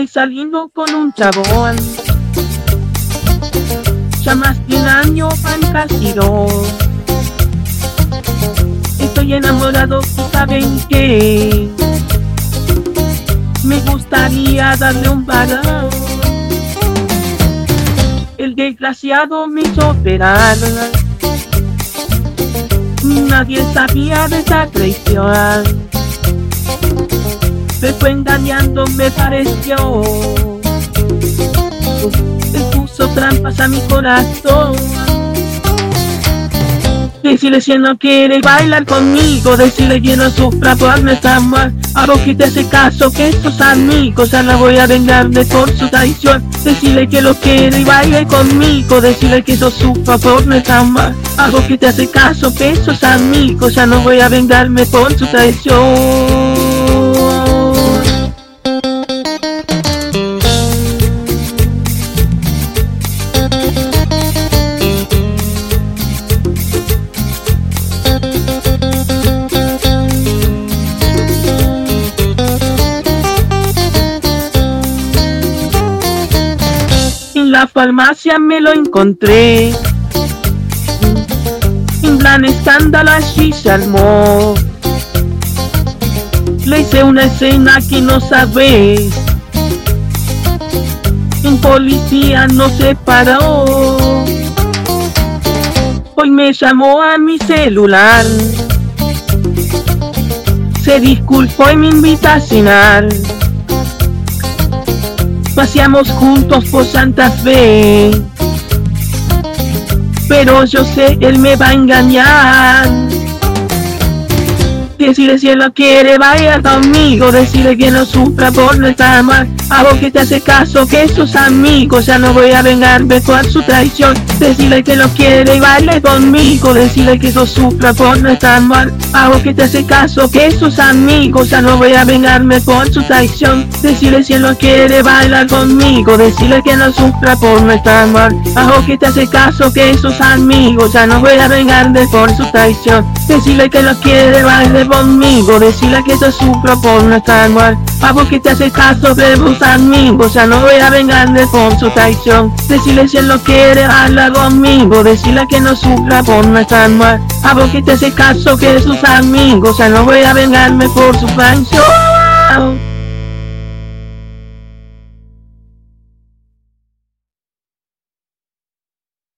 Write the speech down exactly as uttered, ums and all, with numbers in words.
saliendo con un chabón. Ya más de un año van casi dos. Estoy enamorado y saben que me gustaría darle un varón. El desgraciado me hizo operar. Nadie sabía de esa traición. Me fue engañando, me pareció. Él puso trampas a mi corazón. Decirle si él no quiere bailar conmigo, decirle que no sufra por nuestra amor. A vos que te hace caso, que estos amigos ya no voy a vengarme por su traición. Decirle que lo quiere y baile conmigo, decirle que no sufra por nuestra amor. A vos que te hace caso, que estos amigos ya no voy a vengarme por su traición. En la farmacia me lo encontré. En plan escándalo allí se armó. Le hice una escena que no sabes. En policía no se paró. Hoy me llamó a mi celular. Se disculpó y me invita a cenar. Paseamos juntos por Santa Fe, pero yo sé él me va a engañar. Decirle si él no quiere bailar conmigo, decirle que no sufra por nuestra amor. A vos que te hace caso, que sus amigos ya no voy a vengarme por su traición. Decirle que no quiere y baile conmigo, decirle que no sufra por nuestra amor. A vos que te hace caso, que sus amigos ya no voy a vengarme por su traición. Decirle si él no quiere bailar conmigo, decirle que no sufra por nuestra amor. A vos que te hace caso, que sus amigos ya no voy a vengarme por su traición. Decirle que no quiere bailar conmigo, decirle que no sufra por nuestra amor. A vos que te hace caso, que sus amigos ya no voy a vengarme por su traición. Decirle si él no quiere hablar conmigo, decirle que no sufra por nuestra amor. A vos que te hace caso, que sus amigos ya no voy a vengarme por su traición.